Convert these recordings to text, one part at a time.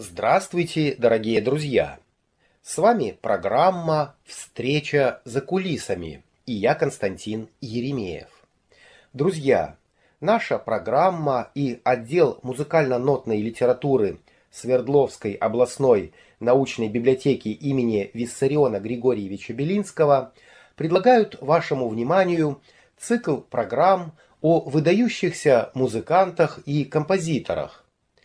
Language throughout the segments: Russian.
Здравствуйте, дорогие друзья! С вами программа «Встреча за кулисами» и я Константин Еремеев. Друзья, наша программа и отдел музыкально-нотной литературы Свердловской областной научной библиотеки имени Виссариона Григорьевича Белинского предлагают вашему вниманию цикл программ о выдающихся музыкантах и композиторах.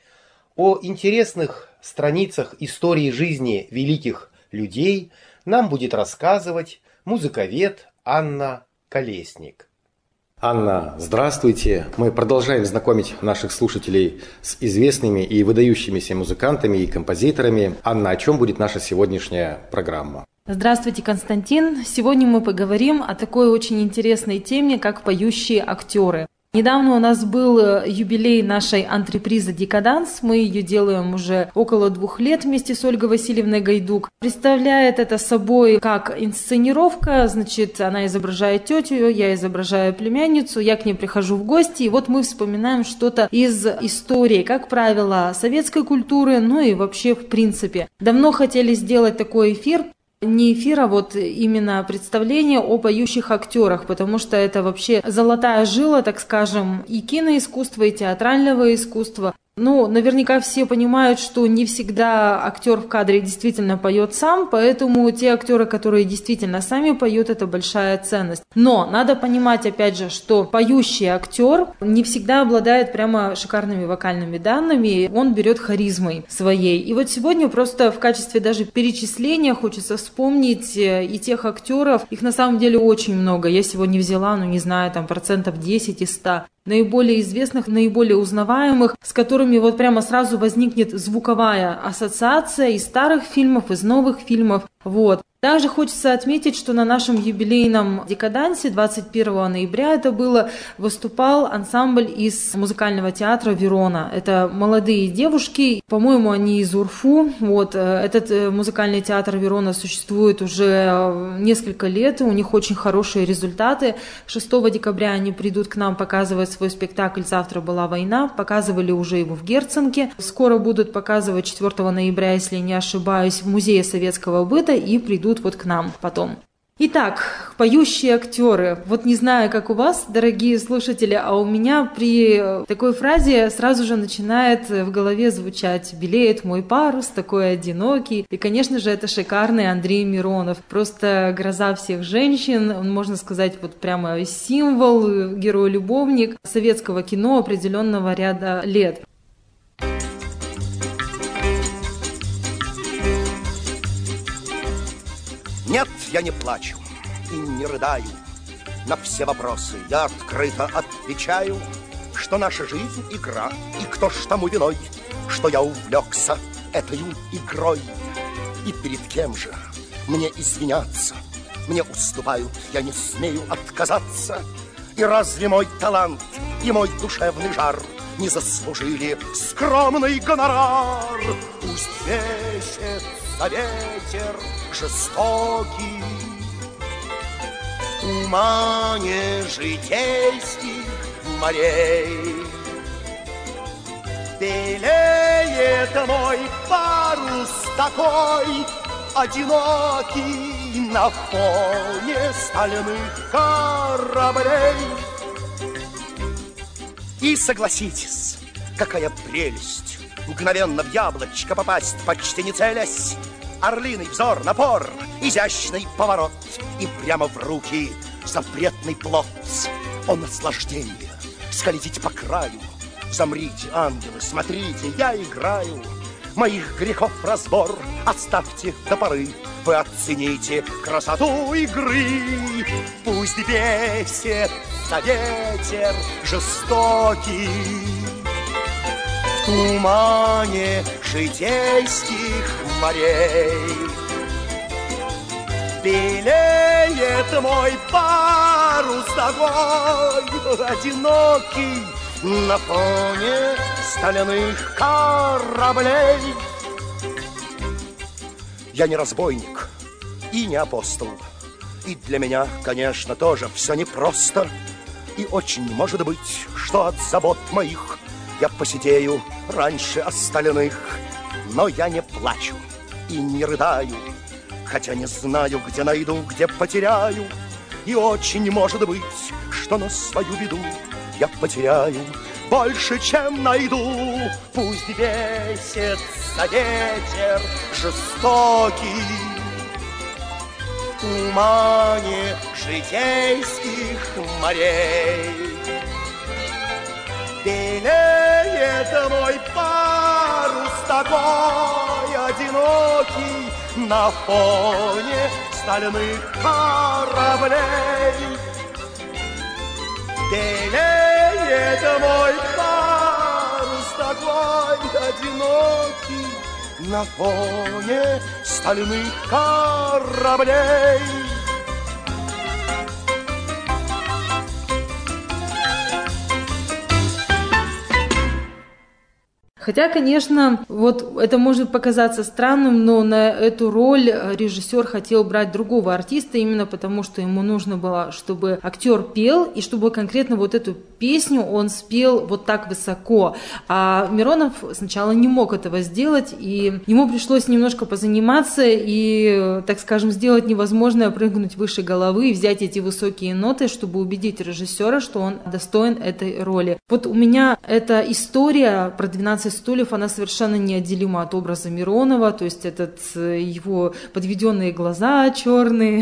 О интересных страницах истории жизни великих людей нам будет рассказывать музыковед Анна Колесник. Анна, здравствуйте. Мы продолжаем знакомить наших слушателей с известными и выдающимися музыкантами и композиторами. Анна, о чем будет наша сегодняшняя программа? Здравствуйте, Константин. Сегодня мы поговорим о такой очень интересной теме, как поющие актеры. Недавно у нас был юбилей нашей антрепризы «Декаданс». Мы ее делаем уже около 2 лет вместе с Ольгой Васильевной Гайдук. Представляет это собой как инсценировка, значит, она изображает тетю, я изображаю племянницу, я к ней прихожу в гости, и вот мы вспоминаем что-то из истории, как правило, советской культуры, ну и вообще в принципе. Давно хотели сделать такой эфир. Не эфир, а вот именно представление о поющих актерах, потому что это вообще золотая жила, так скажем, и киноискусства, и театрального искусства. Ну, наверняка все понимают, что не всегда актер в кадре действительно поет сам, поэтому те актеры, которые действительно сами поют, это большая ценность. Но надо понимать, опять же, что поющий актер не всегда обладает прямо шикарными вокальными данными, он берет харизмой своей. И вот сегодня просто в качестве даже перечисления хочется вспомнить и тех актеров, их на самом деле очень много. Я сегодня взяла, не знаю, там 10% из 100. Наиболее известных, наиболее узнаваемых, с которыми вот прямо сразу возникнет звуковая ассоциация из старых фильмов, из новых фильмов. Вот. Также хочется отметить, что на нашем юбилейном декадансе 21 ноября это было, выступал ансамбль из музыкального театра «Верона». Это молодые девушки, по-моему, они из УРФУ. Вот. Этот музыкальный театр «Верона» существует уже несколько лет, и у них очень хорошие результаты. 6 декабря они придут к нам показывать свой спектакль «Завтра была война». Показывали уже его в Герценке. Скоро будут показывать 4 ноября, если не ошибаюсь, в Музее советского быта и придут вот к нам потом. Итак, поющие актеры. Вот не знаю, как у вас, дорогие слушатели, а у меня при такой фразе сразу же начинает в голове звучать «Белеет мой парус, такой одинокий». И, конечно же, это шикарный Андрей Миронов. Просто гроза всех женщин, он, можно сказать, вот прямо символ, герой-любовник советского кино определенного ряда лет. Нет, я не плачу и не рыдаю. На все вопросы я открыто отвечаю, что наша жизнь — игра, и кто ж тому виной, что я увлекся этой игрой. И перед кем же мне извиняться? Мне уступают, я не смею отказаться. И разве мой талант и мой душевный жар не заслужили скромный гонорар? Пусть весится ветер жестокий в тумане житейских морей. Белеет мой парус такой одинокий на фоне стальных кораблей. И согласитесь, какая прелесть мгновенно в яблочко попасть, почти не целясь. Орлиный взор, напор, изящный поворот, и прямо в руки запретный плод. О, наслаждение, скользить по краю. Замрите, ангелы, смотрите, я играю. Моих грехов разбор оставьте до поры. Вы оцените красоту игры. Пусть бесится ветер жестокий в тумане житейских морей. Белеет мой парус такой одинокий на фоне стальных кораблей. Я не разбойник и не апостол, и для меня, конечно, тоже все непросто. И очень может быть, что от забот моих я посидею раньше остальных. но я не плачу и не рыдаю, хотя не знаю, где найду, где потеряю. И очень может быть, что на свою беду я потеряю больше, чем найду. Пусть бесится ветер жестокий, тумане житейских морей. Белеет мой парус такой одинокий на фоне стальных кораблей. Белеет мой парус такой одинокий на фоне стальных кораблей. Хотя, конечно, вот это может показаться странным, но на эту роль режиссер хотел брать другого артиста, именно потому, что ему нужно было, чтобы актер пел, и чтобы конкретно вот эту песню он спел вот так высоко. А Миронов сначала не мог этого сделать, и ему пришлось немножко позаниматься и, так скажем, сделать невозможное, прыгнуть выше головы и взять эти высокие ноты, чтобы убедить режиссера, что он достоин этой роли. Вот у меня эта история про 12 стульев, она совершенно неотделима от образа Миронова, то есть этот его подведенные глаза черные,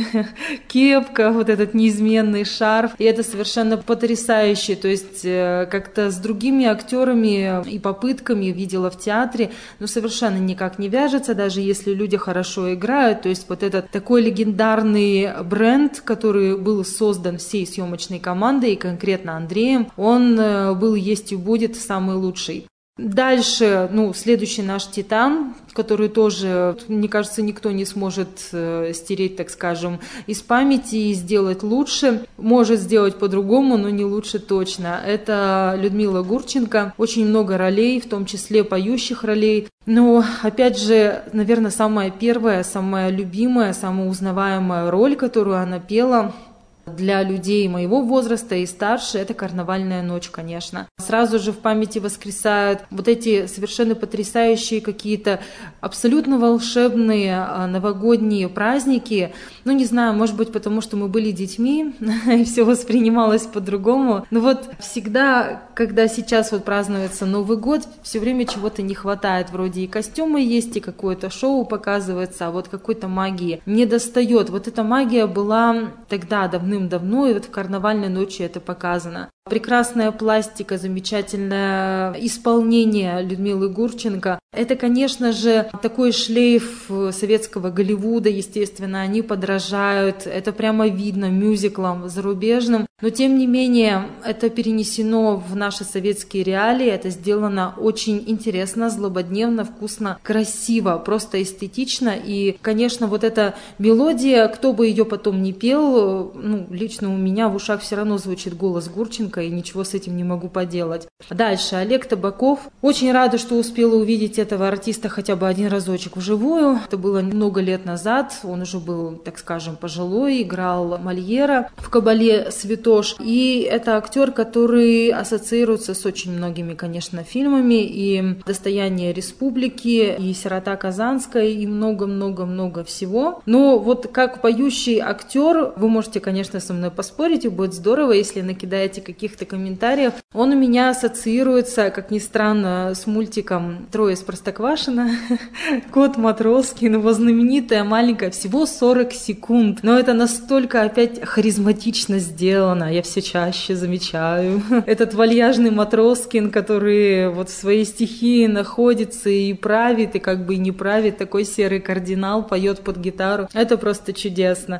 кепка, вот этот неизменный шарф, и это совершенно потрясающе, то есть как-то с другими актерами и попытками видела в театре, но совершенно никак не вяжется, даже если люди хорошо играют, то есть вот этот такой легендарный бренд, который был создан всей съемочной командой, и конкретно Андреем, он был, есть и будет самый лучший. Дальше, следующий наш «Титан», который тоже, мне кажется, никто не сможет стереть, так скажем, из памяти и сделать лучше. Может сделать по-другому, но не лучше точно. Это Людмила Гурченко. Очень много ролей, в том числе поющих ролей. Но, опять же, наверное, самая первая, самая любимая, самая узнаваемая роль, которую она пела для людей моего возраста и старше, это «Карнавальная ночь», конечно. Сразу же в памяти воскресают вот эти совершенно потрясающие какие-то абсолютно волшебные новогодние праздники. Не знаю, может быть, потому что мы были детьми, и все воспринималось по-другому. Но вот всегда, когда сейчас вот празднуется Новый год, все время чего-то не хватает. Вроде и костюмы есть, и какое-то шоу показывается, а вот какой-то магии не достает. Вот эта магия была тогда, давным-давно, и вот в «Карнавальной ночи» это показано. Прекрасная пластика, замечательное исполнение Людмилы Гурченко. Это, конечно же, такой шлейф советского Голливуда, естественно, они подражают, это прямо видно мюзиклам зарубежным. Но, тем не менее, это перенесено в наши советские реалии, это сделано очень интересно, злободневно, вкусно, красиво, просто эстетично. И, конечно, вот эта мелодия, кто бы ее потом ни пел, лично у меня в ушах все равно звучит голос Гурченко, и ничего с этим не могу поделать. Дальше Олег Табаков. Очень рада, что успела увидеть этого артиста хотя бы один разочек вживую. Это было много лет назад. Он уже был, так скажем, пожилой, играл Мольера в «Кабале Святош». И это актер, который ассоциируется с очень многими, конечно, фильмами. И «Достояние республики», и «Сирота Казанская», и много-много-много всего. Но вот как поющий актер, вы можете, конечно, со мной поспорить, и будет здорово, если накидаете каких-то комментариев. Он у меня ассоциируется, как ни странно, с мультиком «Трое из Простоквашино», «Кот Матроскин», его знаменитая маленькая, всего 40 секунд. Но это настолько опять харизматично сделано, я все чаще замечаю. Этот вальяжный Матроскин, который вот в своей стихии находится и правит, и как бы и не правит, такой серый кардинал, поет под гитару. Это просто чудесно.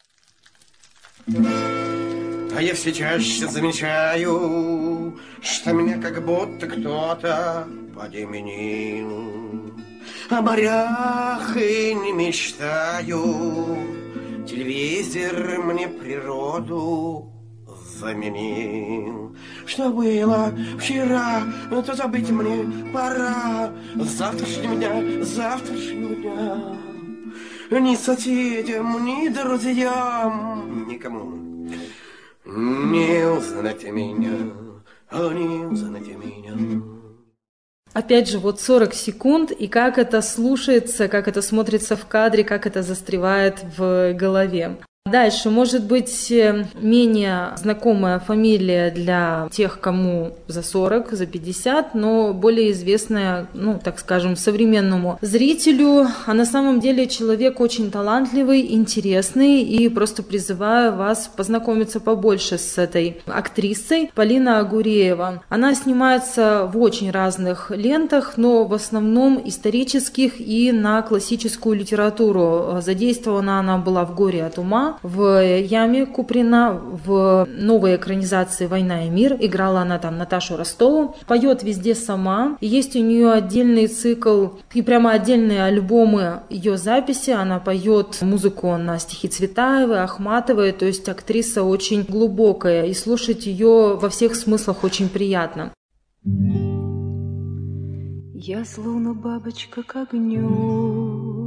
А я все чаще замечаю, что меня как будто кто-то подменил. О морях и не мечтаю, телевизор мне природу заменил. Что было вчера, то забыть мне пора. Завтрашнего дня, ни соседям, ни друзьям, никому не узнать меня, не узнать меня. Опять же, вот 40 секунд, и как это слушается, как это смотрится в кадре, как это застревает в голове. Дальше, может быть, менее знакомая фамилия для тех, кому за 40, за 50, но более известная, так скажем, современному зрителю. А на самом деле человек очень талантливый, интересный, и просто призываю вас познакомиться побольше с этой актрисой Полина Агуреева. Она снимается в очень разных лентах, но в основном исторических и на классическую литературу. Задействована она была в «Горе от ума», в «Яме» Куприна, в новой экранизации «Война и мир». Играла она там Наташу Ростову. Поет везде сама. Есть у нее отдельный цикл и прямо отдельные альбомы ее записи. Она поет музыку на стихи Цветаевой, Ахматовой. То есть актриса очень глубокая. И слушать ее во всех смыслах очень приятно. Я словно бабочка к огню,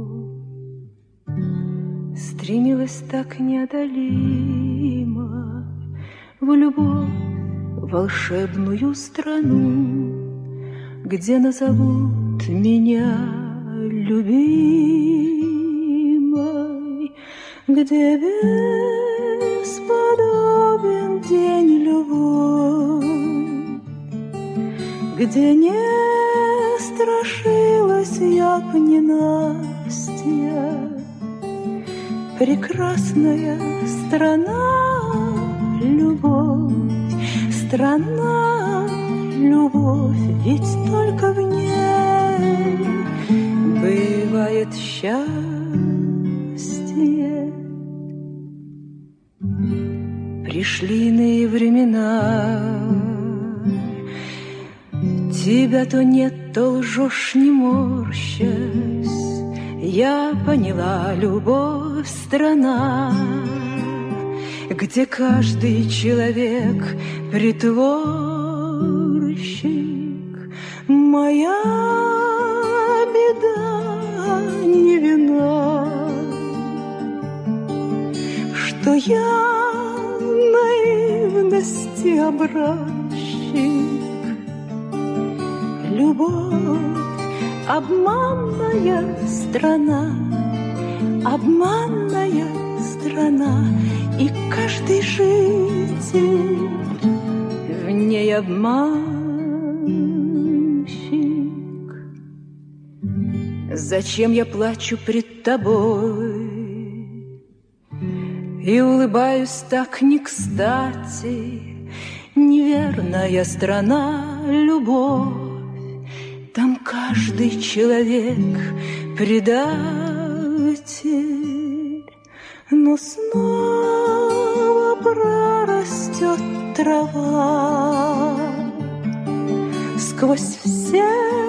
стремилась так неодолимо в любовь, волшебную страну, где назовут меня любимой, где бесподобен день любовь, где не страшилась я б ненастья. Прекрасная страна, любовь, страна, любовь, ведь только в ней бывает счастье. Пришли иные времена, тебя то нет, то лжешь, не морщась. Я поняла, любовь — страна, где каждый человек притворщик. Моя беда не вина, что я наивности образчик. Любовь — обманная страна, обманная страна, и каждый житель в ней обманщик. Зачем я плачу пред тобой и улыбаюсь так не кстати? Неверная страна, любовь, там каждый человек предатель, но снова прорастет трава сквозь все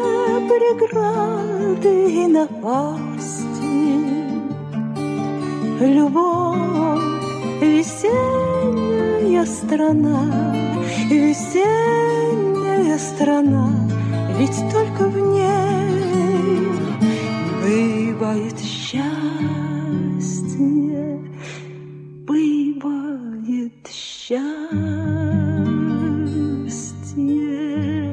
преграды и напасти. Любовь — весенняя страна, весенняя страна, ведь только в ней бывает счастье, бывает счастье.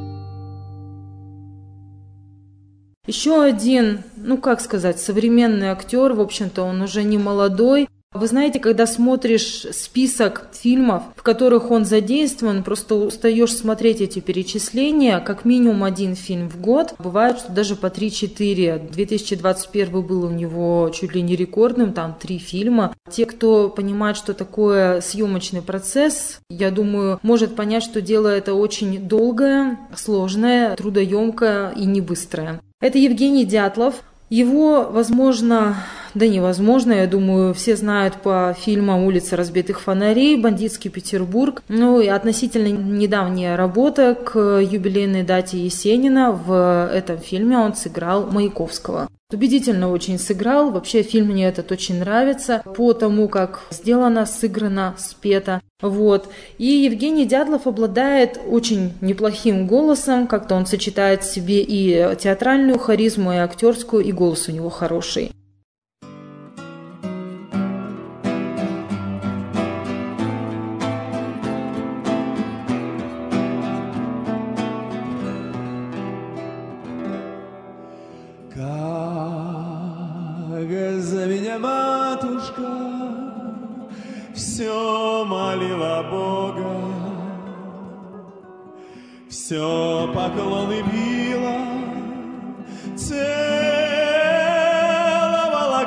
Еще один, современный актер, в общем-то, он уже не молодой. Вы знаете, когда смотришь список фильмов, в которых он задействован, просто устаешь смотреть эти перечисления, как минимум один фильм в год. Бывает, что даже по 3-4. 2021 был у него чуть ли не рекордным, там 3 фильма. Те, кто понимает, что такое съемочный процесс, я думаю, может понять, что дело это очень долгое, сложное, трудоемкое и не быстрое. Это Евгений Дятлов. Его, возможно, невозможно, я думаю, все знают по фильмам «Улица разбитых фонарей», «Бандитский Петербург». И относительно недавняя работа к юбилейной дате Есенина. В этом фильме он сыграл Маяковского. Убедительно очень сыграл. Вообще фильм мне этот очень нравится по тому, как сделано, сыграно, спето. И Евгений Дятлов обладает очень неплохим голосом. Как-то он сочетает в себе и театральную харизму, и актерскую, и голос у него хороший. молила Бога, все поклоны била, целовала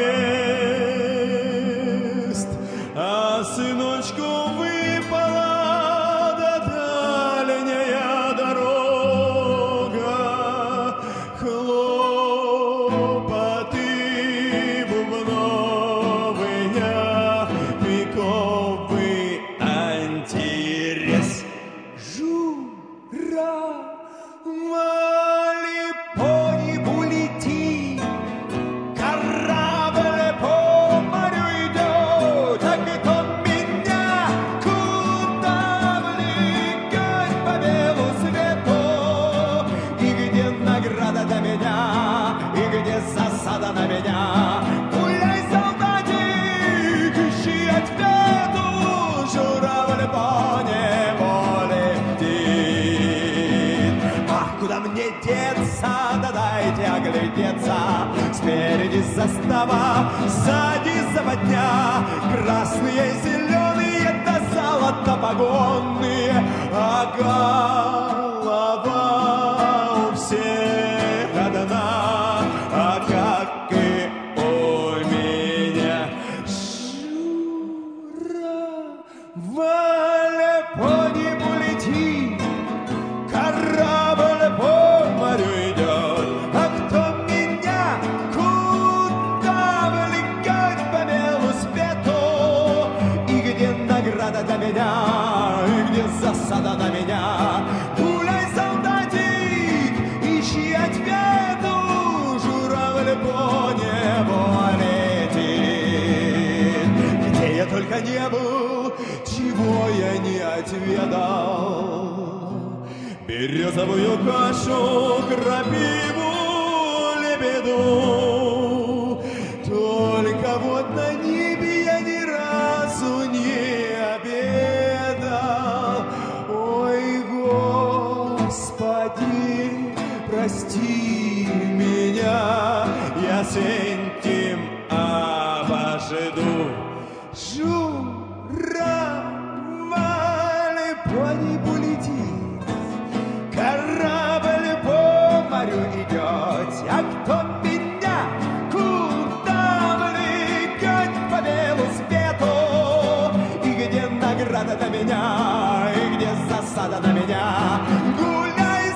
крест, а сыночку выпала дальняя дорога, хлопоты бубновые, пиковый антирез. Жура, вали по небу лети, корабль по морю идет, а кто меня куда влегать по белу свету? И где награда для меня, и где засада на меня? Гуляй, солдатик, ищи ответу, журавль по небу летит. Ах, куда мне деться, да дайте оглядеться. Спереди застава, сзади западня, красные, зеленые, да золото погонные, а голова у всех одна, а как и у меня. Журавль по небу летит, корабль по морю идет, а кто меня куда влегать по белу свету? И где награда для меня, и где засада на меня? Гуляй, солдатик, ищи ответу, журавль по небу летит. Где я только не был, чего я не отведал, березовую кашу, крапиву, лебеду. Только вот на небе я ни разу не обедал. Ой, Господи, прости меня, я сентим обожду. Журавль по небу летит, корабль по морю идет, а кто меня куда влегать по белу свету? И где награда для меня, и где засада на меня? Гуляй,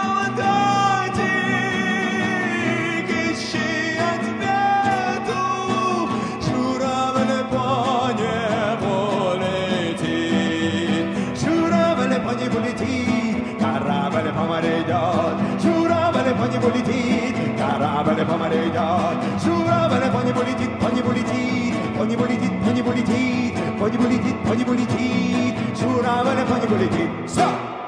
солдатик, ищи ответу, журавль по небу летит, журавль по небу летит, корабль по морю идет, журавль по небу летит, корабль по морю идет, журавль по небу летит, по небу летит, по небу летит, по небу летит, по небу летит, по небу летит, журавль по небу летит. Все!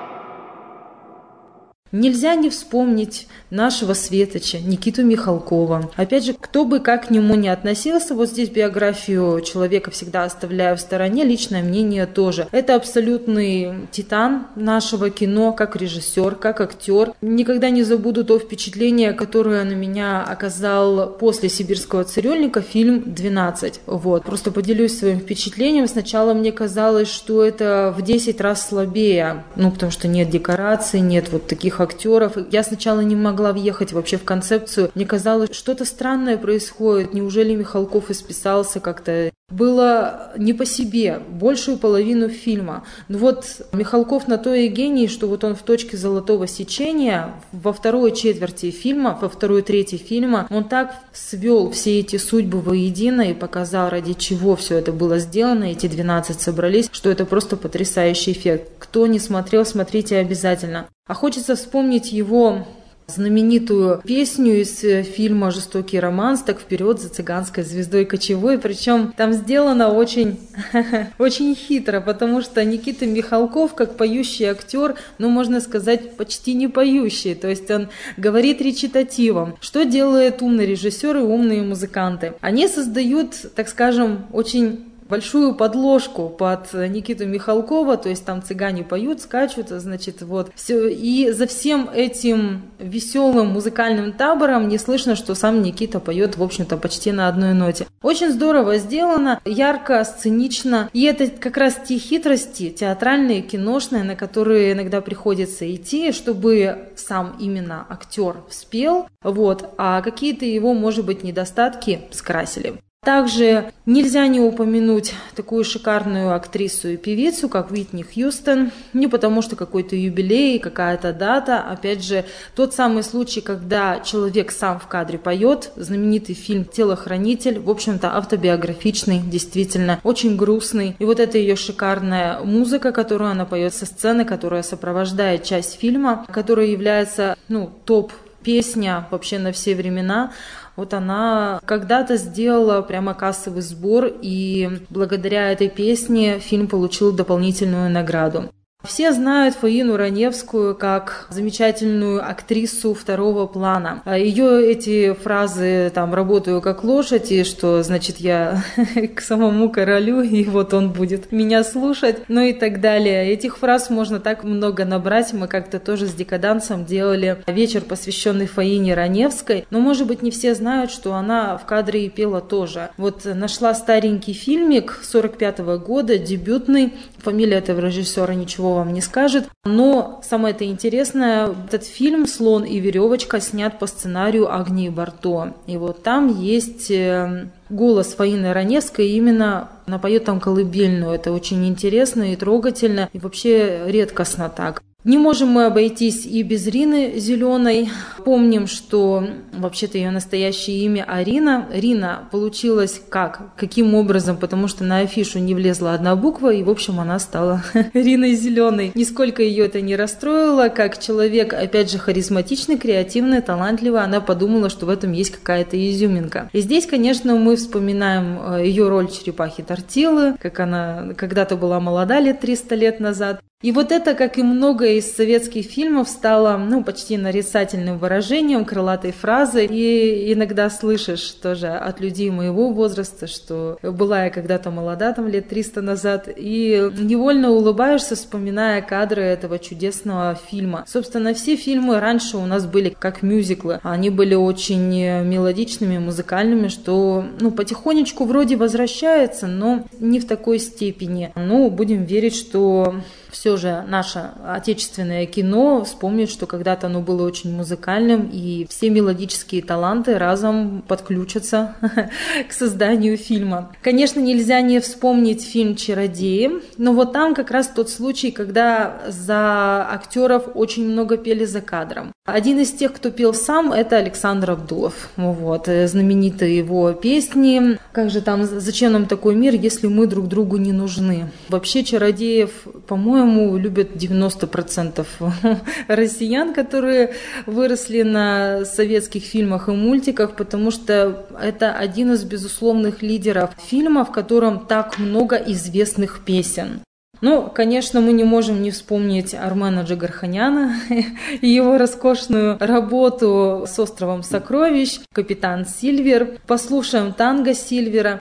Нельзя не вспомнить нашего светоча Никиту Михалкова. Опять же, кто бы как к нему ни относился, вот здесь биографию человека всегда оставляю в стороне, личное мнение тоже. Это абсолютный титан нашего кино, как режиссер, как актер. Никогда не забуду то впечатление, которое на меня оказал после «Сибирского цирюльника» фильм «12». Вот. Просто поделюсь своим впечатлением. Сначала мне казалось, что это в 10 раз слабее, потому что нет декораций, нет вот таких актеров. Я сначала не могла въехать вообще в концепцию. Мне казалось, что-то странное происходит. Неужели Михалков исписался как-то? Было не по себе большую половину фильма. Но вот Михалков на то и гений, что вот он в точке золотого сечения во второй четверти фильма, во второй трети фильма, он так свел все эти судьбы воедино и показал, ради чего все это было сделано, эти 12 собрались, что это просто потрясающий эффект. Кто не смотрел, смотрите обязательно. А хочется вспомнить его знаменитую песню из фильма «Жестокий романс» «Так вперед за цыганской звездой кочевой». Причем там сделано очень, очень хитро, потому что Никита Михалков, как поющий актер, можно сказать, почти не поющий. То есть он говорит речитативом. Что делают умные режиссеры, умные музыканты? Они создают, так скажем, очень большую подложку под Никиту Михалкова, то есть там цыгане поют, скачут, значит, вот. Все. И за всем этим веселым музыкальным табором не слышно, что сам Никита поет, в общем-то, почти на одной ноте. Очень здорово сделано, ярко, сценично. И это как раз те хитрости театральные, киношные, на которые иногда приходится идти, чтобы сам именно актер спел, вот, а какие-то его, может быть, недостатки скрасили. Также нельзя не упомянуть такую шикарную актрису и певицу, как Уитни Хьюстон, не потому что какой-то юбилей, какая-то дата, опять же, тот самый случай, когда человек сам в кадре поет, знаменитый фильм «Телохранитель», в общем-то, автобиографичный, действительно, очень грустный. И вот эта ее шикарная музыка, которую она поет со сцены, которая сопровождает часть фильма, которая является, топ-песня вообще на все времена. Вот она когда-то сделала прямо кассовый сбор, и благодаря этой песне фильм получил дополнительную награду. Все знают Фаину Раневскую как замечательную актрису второго плана. Ее эти фразы там «работаю как лошадь», и что, значит, я к самому королю, и вот он будет меня слушать, ну и так далее. Этих фраз можно так много набрать. Мы как-то тоже с Декадансом делали вечер, посвященный Фаине Раневской, но, может быть, не все знают, что она в кадре и пела тоже. Вот нашла старенький фильмик 45-го года, дебютный, фамилия этого режиссера ничего вам не скажет. Но самое-то интересное, этот фильм «Слон и веревочка» снят по сценарию Агнии Барто. И вот там есть голос Фаины Раневской, именно она поет там колыбельную. Это очень интересно и трогательно, и вообще редкостно так. Не можем мы обойтись и без Рины Зеленой. Помним, что вообще-то ее настоящее имя Арина. Рина получилась как? Каким образом? Потому что на афишу не влезла одна буква, и, в общем, она стала Риной Зеленой. Нисколько ее это не расстроило. Как человек, опять же, харизматичный, креативный, талантливый, она подумала, что в этом есть какая-то изюминка. И здесь, конечно, мы вспоминаем ее роль черепахи Тортилы, как она когда-то была молода, 300 лет назад. И вот это, как и многое из советских фильмов, стало почти нарицательным выражением, крылатой фразой. И иногда слышишь тоже от людей моего возраста, что была я когда-то молода, 300 лет назад, и невольно улыбаешься, вспоминая кадры этого чудесного фильма. Собственно, все фильмы раньше у нас были как мюзиклы. Они были очень мелодичными, музыкальными, что потихонечку вроде возвращается, но не в такой степени. Будем верить, что все же наше отечественное кино вспомнит, что когда-то оно было очень музыкальным, и все мелодические таланты разом подключатся к созданию фильма. Конечно, нельзя не вспомнить фильм «Чародеи», но вот там как раз тот случай, когда за актеров очень много пели за кадром. Один из тех, кто пел сам, это Александр Абдулов. Вот, знаменитые его песни. Как же там, зачем нам такой мир, если мы друг другу не нужны? Вообще чародеев, по-моему, любят 90% россиян, которые выросли на советских фильмах и мультиках, потому что это один из безусловных лидеров фильма, в котором так много известных песен. Конечно, мы не можем не вспомнить Армена Джигарханяна и его роскошную работу с «Островом сокровищ», «Капитан Сильвер». Послушаем танго Сильвера.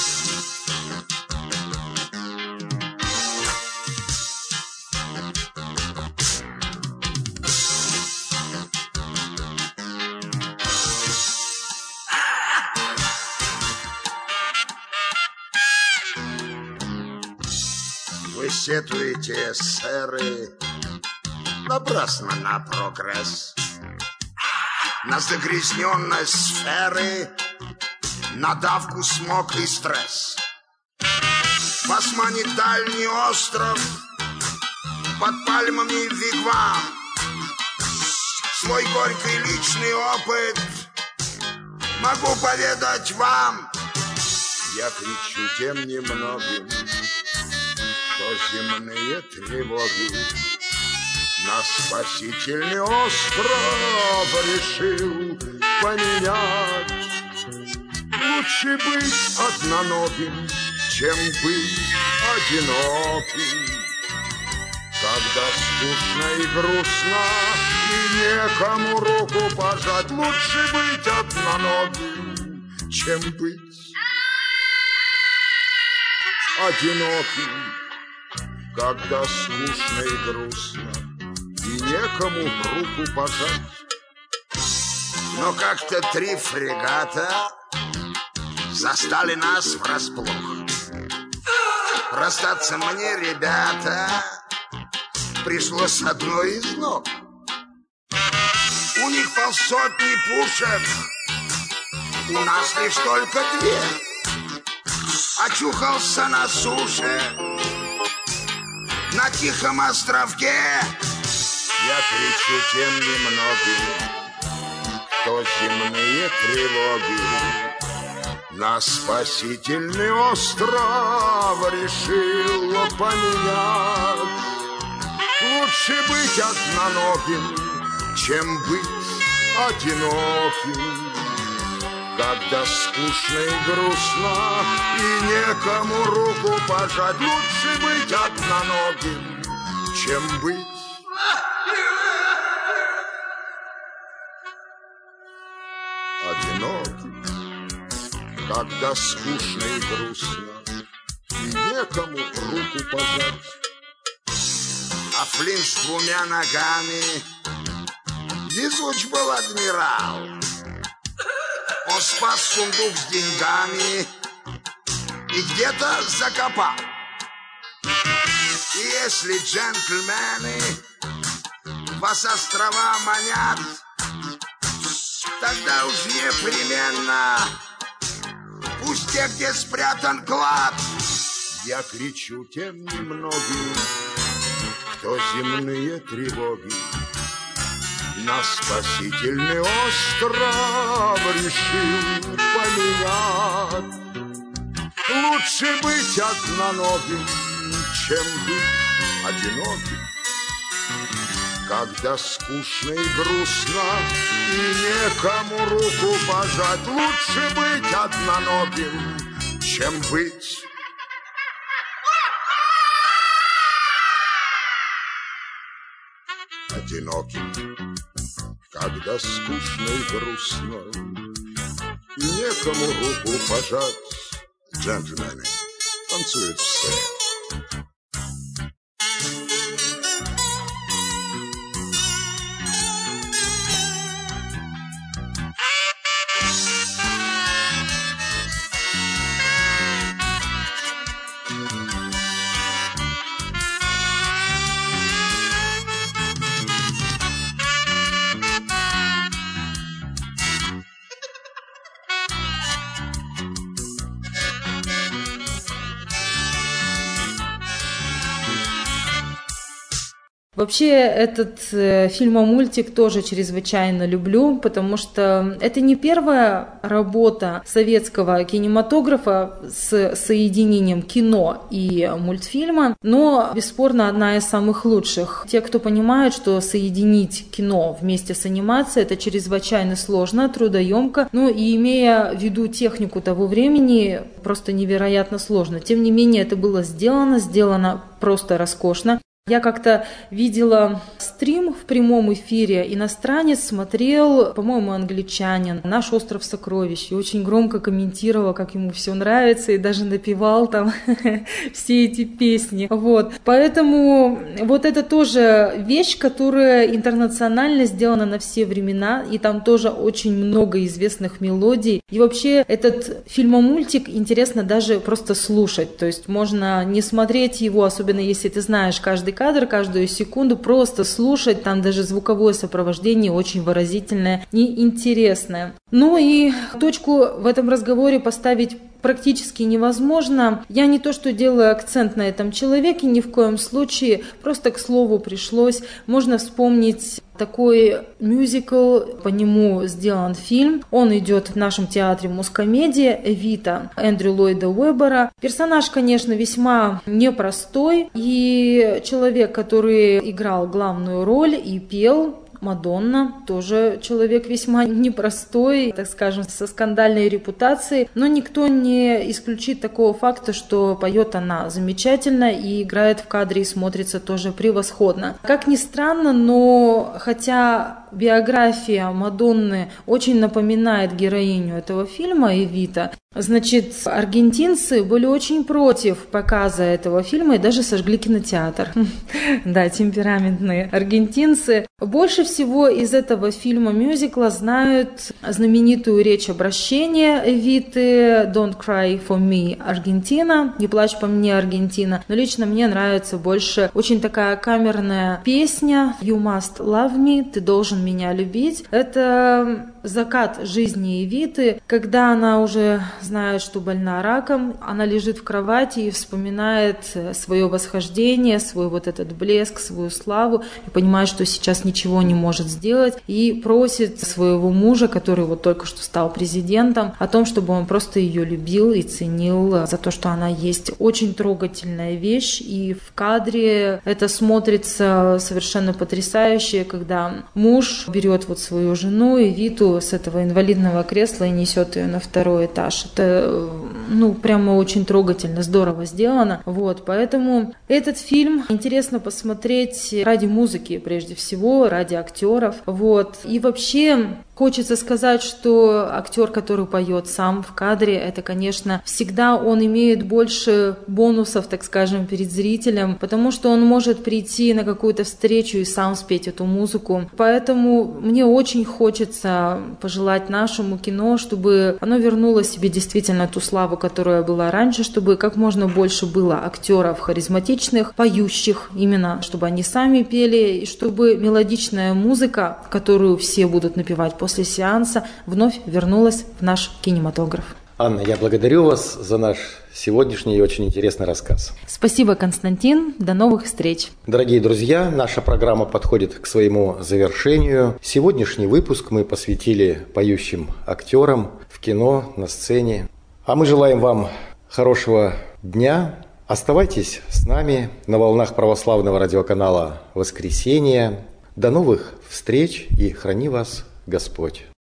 Вы сетуете, сэры, напрасно на прогресс, на загрязненность сферы, на давку, смог и стресс. Вас манит дальний остров, под пальмами вигвам. Свой горький личный опыт могу поведать вам. Я кричу тем немногим, что земные тревоги на спасительный остров решил поменять. Лучше быть одноногим, чем быть одиноким. Когда скучно и грустно, и некому руку пожать, лучше быть одноногим, чем быть одиноким, когда скучно и грустно, и некому руку пожать. Но как-то 3 фрегата застали нас врасплох. Расстаться мне, ребята, пришлось с одной из ног. У них 100 пушек, у нас лишь только 2. Очухался на суше, на тихом островке. Я кричу тем немногим, кто земные тревоги на спасительный остров решил поменять. Лучше быть одноногим, чем быть одиноким, когда скучно и грустно, и некому руку пожать. Лучше быть одноногим, чем быть одиноким, когда скучно и грустно, и некому руку пожать. А Флинт с 2 ногами, везуч был адмирал. Он спас сундук с деньгами и где-то закопал. И если джентльмены вас острова манят, тогда уж непременно пусть те, где спрятан клад. Я кричу тем немногим, кто земные тревоги на спасительный остров решил поменять. Лучше быть одноногим, чем быть одиноким, когда скучно и грустно, и некому руку пожать. Лучше быть одноногим, чем быть одиноким, когда скучно и грустно, и некому руку пожать. Джентльмены, танцуют все. Вообще этот фильм-мультик тоже чрезвычайно люблю, потому что это не первая работа советского кинематографа с соединением кино и мультфильма, но бесспорно одна из самых лучших. Те, кто понимает, что соединить кино вместе с анимацией, это чрезвычайно сложно, трудоемко, ну и имея в виду технику того времени, просто невероятно сложно. Тем не менее, это было сделано просто роскошно. Я как-то видела стрим в прямом эфире, иностранец смотрел, по-моему, англичанин, «Наш остров сокровищ», и очень громко комментировал, как ему все нравится, и даже напевал там все эти песни. Вот. Поэтому вот это тоже вещь, которая интернационально сделана на все времена, и там тоже очень много известных мелодий. И вообще этот фильм-мультик интересно даже просто слушать, то есть можно не смотреть его, особенно если ты знаешь каждый кадр, каждую секунду, просто слушать, там даже звуковое сопровождение очень выразительное и интересное. Ну и точку в этом разговоре поставить практически невозможно. Я не то что делаю акцент на этом человеке, ни в коем случае, просто к слову пришлось. Можно вспомнить такой мюзикл, по нему сделан фильм. Он идет в нашем театре «Мускомедия», «Эвита» Эндрю Ллойда Уэббера. Персонаж, конечно, весьма непростой, и человек, который играл главную роль и пел, Мадонна, тоже человек весьма непростой, так скажем, со скандальной репутацией, но никто не исключит такого факта, что поет она замечательно и играет в кадре и смотрится тоже превосходно. Как ни странно, но хотя биография Мадонны очень напоминает героиню этого фильма «Эвита», значит, аргентинцы были очень против показа этого фильма и даже сожгли кинотеатр. Да, темпераментные аргентинцы. Больше всего из этого фильма-мюзикла знают знаменитую речь обращения Эвиты «Don't cry for me, Аргентина», «Не плачь по мне, Аргентина». Но лично мне нравится больше очень такая камерная песня «You must love me», «Ты должен меня любить». Это закат жизни Эвиты, когда она уже знает, что больна раком, она лежит в кровати и вспоминает свое восхождение, свой вот этот блеск, свою славу, и понимает, что сейчас ничего не может сделать, и просит своего мужа, который вот только что стал президентом, о том, чтобы он просто ее любил и ценил за то, что она есть. Очень трогательная вещь, и в кадре это смотрится совершенно потрясающе, когда муж берет вот свою жену Эвиту с этого инвалидного кресла и несет ее на второй этаж. Это, прямо очень трогательно, здорово сделано. Вот, поэтому этот фильм интересно посмотреть ради музыки, прежде всего, ради актеров. Вот. И вообще хочется сказать, что актер, который поет сам в кадре, это, конечно, всегда он имеет больше бонусов, так скажем, перед зрителем, потому что он может прийти на какую-то встречу и сам спеть эту музыку. Поэтому мне очень хочется пожелать нашему кино, чтобы оно вернуло себе действительно ту славу, которая была раньше, чтобы как можно больше было актеров харизматичных, поющих, именно чтобы они сами пели, и чтобы мелодичная музыка, которую все будут напевать после сеанса, вновь вернулась в наш кинематограф. Анна, я благодарю вас за наш сегодняшний и очень интересный рассказ. Спасибо, Константин. До новых встреч. Дорогие друзья, наша программа подходит к своему завершению. Сегодняшний выпуск мы посвятили поющим актерам в кино, на сцене. А мы желаем вам хорошего дня. Оставайтесь с нами на волнах православного радиоканала «Воскресенье». До новых встреч и храни вас Господь.